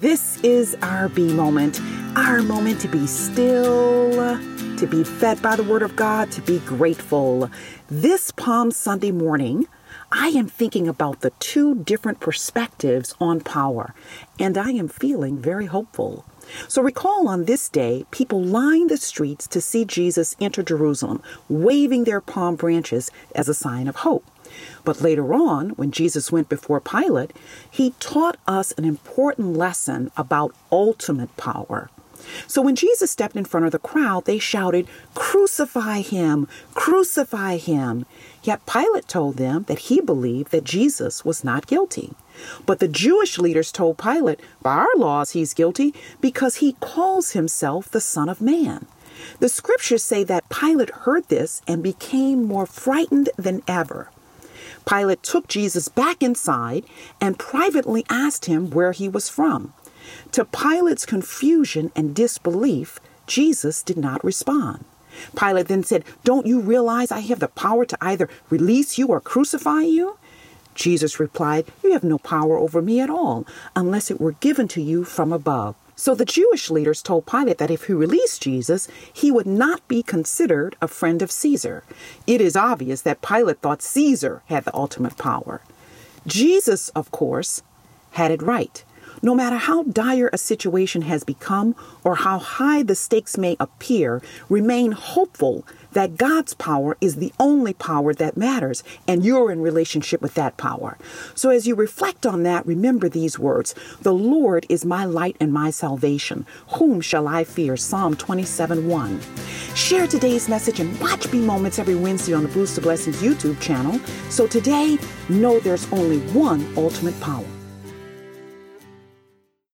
This is our B moment, our moment to be still, to be fed by the Word of God, to be grateful. This Palm Sunday morning, I am thinking about the two different perspectives on power, and I am feeling very hopeful. So recall on this day, people lined the streets to see Jesus enter Jerusalem, waving their palm branches as a sign of hope. But later on, when Jesus went before Pilate, he taught us an important lesson about ultimate power. So when Jesus stepped in front of the crowd, they shouted, "Crucify him! Crucify him!" Yet Pilate told them that he believed that Jesus was not guilty. But the Jewish leaders told Pilate, by our laws, he's guilty because he calls himself the Son of Man. The scriptures say that Pilate heard this and became more frightened than ever. Pilate took Jesus back inside and privately asked him where he was from. To Pilate's confusion and disbelief, Jesus did not respond. Pilate then said, "Don't you realize I have the power to either release you or crucify you?" Jesus replied, "You have no power over me at all, unless it were given to you from above." So the Jewish leaders told Pilate that if he released Jesus, he would not be considered a friend of Caesar. It is obvious that Pilate thought Caesar had the ultimate power. Jesus, of course, had it right. No matter how dire a situation has become or how high the stakes may appear, remain hopeful that God's power is the only power that matters, and you're in relationship with that power. So as you reflect on that, remember these words: "The Lord is my light and my salvation. Whom shall I fear?" Psalm 27:1. Share today's message and watch B Moments every Wednesday on the Boost of Blessings YouTube channel. So today, know there's only one ultimate power.